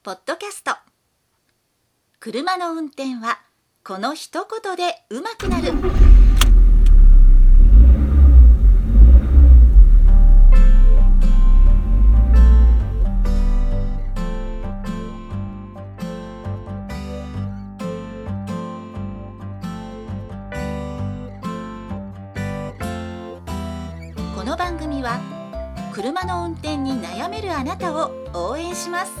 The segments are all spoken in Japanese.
ポッドキャスト。車の運転はこの一言で上手くなる。この番組は車の運転に悩めるあなたを応援します。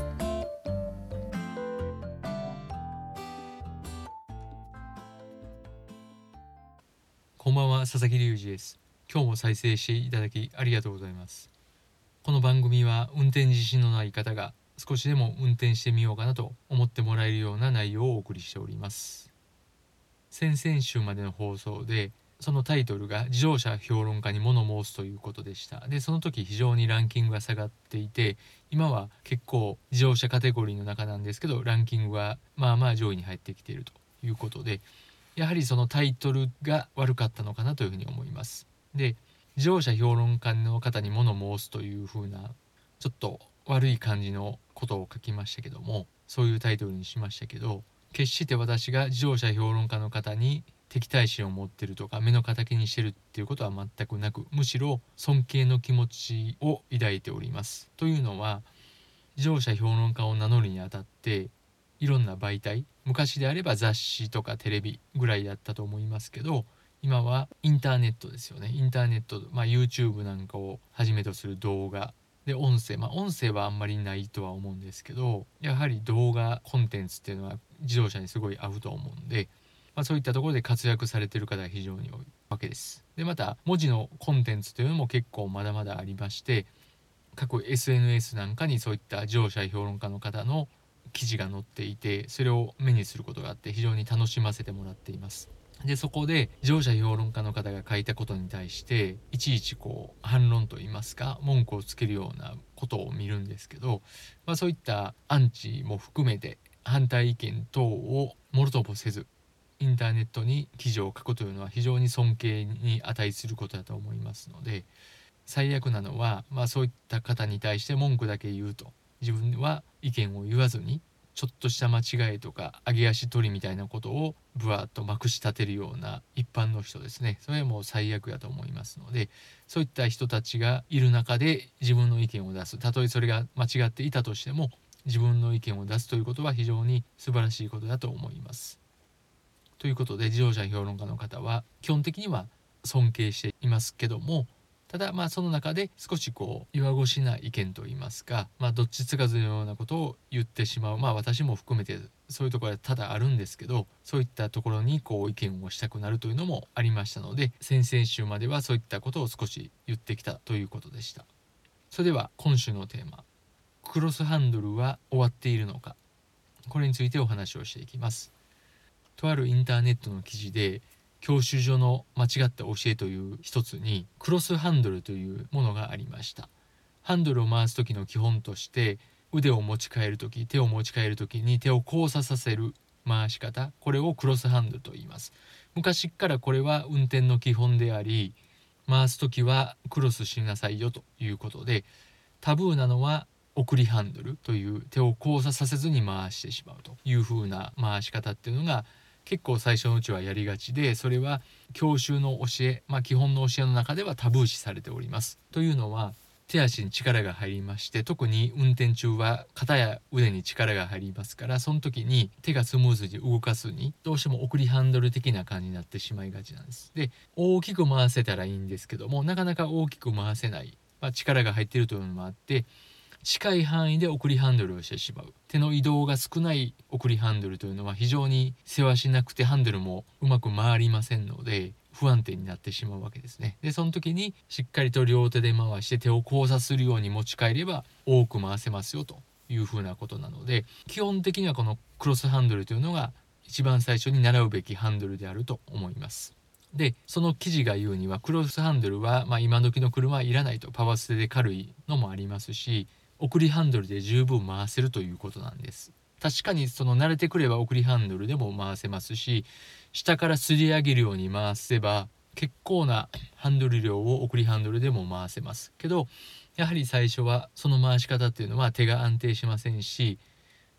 こんばんは、佐々木隆二です。今日も再生していただきありがとうございます。この番組は運転自信のない方が少しでも運転してみようかなと思ってもらえるような内容をお送りしております。先々週までの放送でそのタイトルが自動車評論家に物申すということでした。で、その時非常にランキングが下がっていて、今は結構自動車カテゴリーの中なんですけど、ランキングはまあまあ上位に入ってきているということで、やはりそのタイトルが悪かったのかなというふうに思います。で、自動車評論家の方に物申すというふうなちょっと悪い感じのことを書きましたけども、そういうタイトルにしましたけど、決して私が自動車評論家の方に敵対心を持ってるとか目の敵にしてるっていうことは全くなく、むしろ尊敬の気持ちを抱いております。というのは、自動車評論家を名乗るにあたっていろんな媒体、昔であれば雑誌とかテレビぐらいだったと思いますけど、今はインターネットですよね。インターネット、YouTube なんかをはじめとする動画で音声、音声はあんまりないとは思うんですけど、やはり動画コンテンツっていうのは自動車にすごい合うと思うんで、そういったところで活躍されている方が非常に多いわけです。で、また文字のコンテンツというのも結構まだまだありまして、各 SNS なんかにそういった自動車評論家の方の記事が載っていて、それを目にすることがあって非常に楽しませてもらっています。で、そこで自動車評論家の方が書いたことに対していちいち反論といいますか文句をつけるようなことを見るんですけど、そういったアンチも含めて反対意見等をもろともせずインターネットに記事を書くというのは非常に尊敬に値することだと思いますので、最悪なのは、そういった方に対して文句だけ言うと、自分は意見を言わずにちょっとした間違いとか上げ足取りみたいなことをぶわっとまくし立てるような一般の人ですね。それはもう最悪だと思いますので、そういった人たちがいる中で自分の意見を出す、たとえそれが間違っていたとしても自分の意見を出すということは非常に素晴らしいことだと思います。ということで、自動車評論家の方は基本的には尊敬していますけども、ただその中で少し弱腰な意見といいますか、どっちつかずのようなことを言ってしまう、私も含めてそういうところは多々あるんですけど、そういったところに意見をしたくなるというのもありましたので、先々週まではそういったことを少し言ってきたということでした。それでは今週のテーマ、クロスハンドルは終わっているのか、これについてお話をしていきます。とあるインターネットの記事で、教習所の間違った教えという一つにクロスハンドルというものがありました。ハンドルを回す時の基本として、腕を持ち替える時、手を持ち替える時に手を交差させる回し方、これをクロスハンドルと言います。昔からこれは運転の基本であり、回す時はクロスしなさいよということで、タブーなのは送りハンドルという手を交差させずに回してしまうという風な回し方っていうのが結構最初のうちはやりがちで、それは教習の教え、基本の教えの中ではタブー視されております。というのは、手足に力が入りまして、特に運転中は肩や腕に力が入りますから、その時に手がスムーズに動かずにどうしても送りハンドル的な感じになってしまいがちなんです。で、大きく回せたらいいんですけども、なかなか大きく回せない、力が入っているというのもあって、近い範囲で送りハンドルをしてしまう。手の移動が少ない送りハンドルというのは非常に世話しなくて、ハンドルもうまく回りませんので不安定になってしまうわけですね。で、その時にしっかりと両手で回して手を交差するように持ち替えれば多く回せますよというふうなことなので、基本的にはこのクロスハンドルというのが一番最初に習うべきハンドルであると思います。で、その記事が言うには、クロスハンドルは今時の車はいらないと、パワーステで軽いのもありますし、送りハンドルで十分回せるということなんです。確かに慣れてくれば送りハンドルでも回せますし、下からすり上げるように回せば結構なハンドル量を送りハンドルでも回せますけど、やはり最初はその回し方っていうのは手が安定しませんし、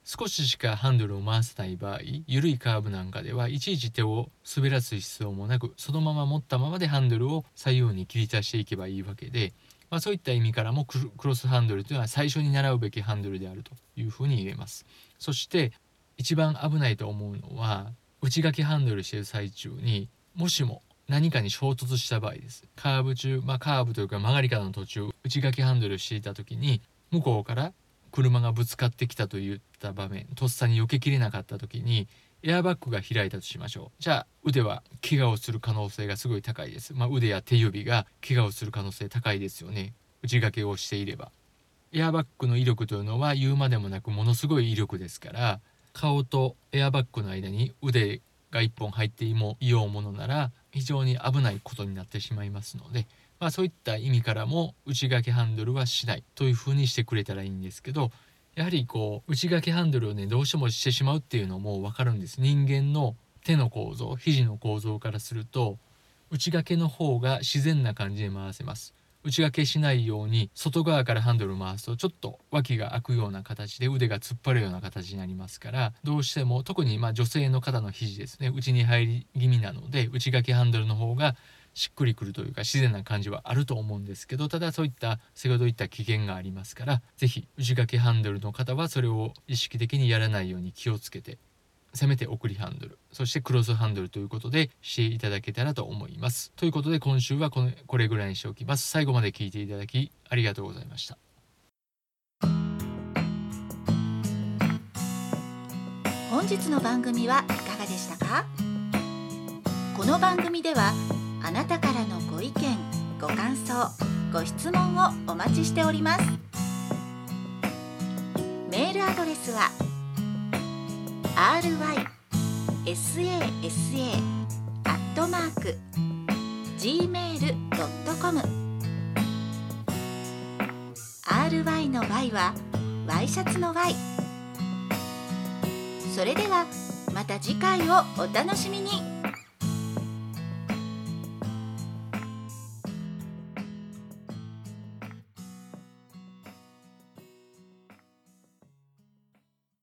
少ししかハンドルを回せない場合、緩いカーブなんかではいちいち手を滑らす必要もなく、そのまま持ったままでハンドルを左右に切り出していけばいいわけで、そういった意味からもクロスハンドルというのは最初に習うべきハンドルであるというふうに言えます。そして一番危ないと思うのは、内掛けハンドルしている最中にもしも何かに衝突した場合です。カーブ中、カーブというか曲がり方の途中、内掛けハンドルしていた時に向こうから車がぶつかってきたといった場面、とっさに避けきれなかった時にエアバッグが開いたとしましょう。じゃあ腕は怪我をする可能性がすごい高いです。腕や手指が怪我をする可能性高いですよね。内掛けをしていれば。エアバッグの威力というのは言うまでもなくものすごい威力ですから、顔とエアバッグの間に腕が1本入っていようものなら非常に危ないことになってしまいますので、そういった意味からも内掛けハンドルはしないというふうにしてくれたらいいんですけど、やはり内掛けハンドルをねどうしてもしてしまうっていうのも分かるんです。人間の手の構造、肘の構造からすると内掛けの方が自然な感じで回せます。内掛けしないように外側からハンドルを回すとちょっと脇が開くような形で腕が突っ張るような形になりますから、どうしても特に女性の方の肘ですね、内に入り気味なので内掛けハンドルの方がしっくりくるというか自然な感じはあると思うんですけど、ただそういった先ほど言った危険がありますから、ぜひ内掛けハンドルの方はそれを意識的にやらないように気をつけて、せめて送りハンドル、そしてクロスハンドルということでしていただけたらと思います。ということで今週はこれぐらいにしておきます。最後まで聞いていただきありがとうございました。 本日の番組はいかがでしたか？この番組ではあなたからのご意見、ご感想、ご質問をお待ちしております。メールアドレスはrysa@gmail.com。 RY の Y はワイシャツの Y。それではまた次回をお楽しみに。